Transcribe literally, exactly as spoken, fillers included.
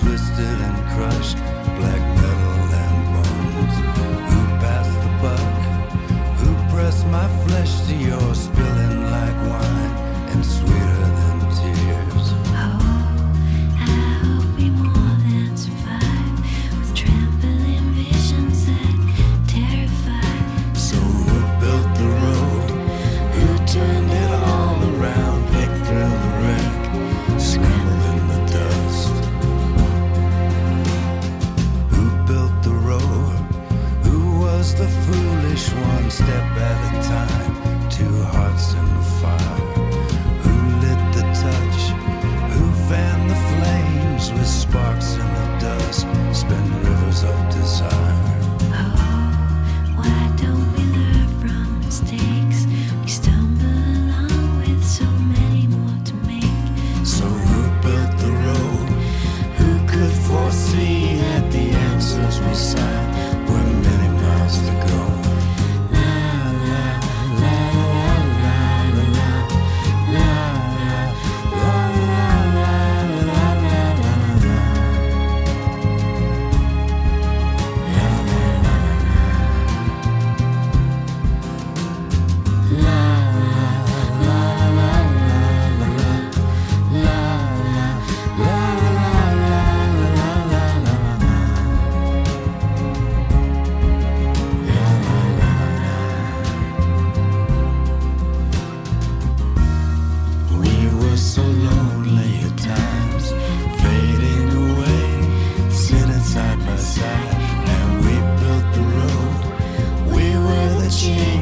twisted and crushed, black metal and bones. Who passed the buck? Who pressed my flesh to yours, spilling like wine and sweeter than tears? The foolish one, step at a time, two hearts in the fire. Who lit the touch? Who fanned the flames with sparks in the dust? Spend rivers of desire. Foresee that the answers we sign were many miles to go. La la la la la la la la la la la la. So lonely at times, fading away, sitting side by side, and we built the road. We were the change.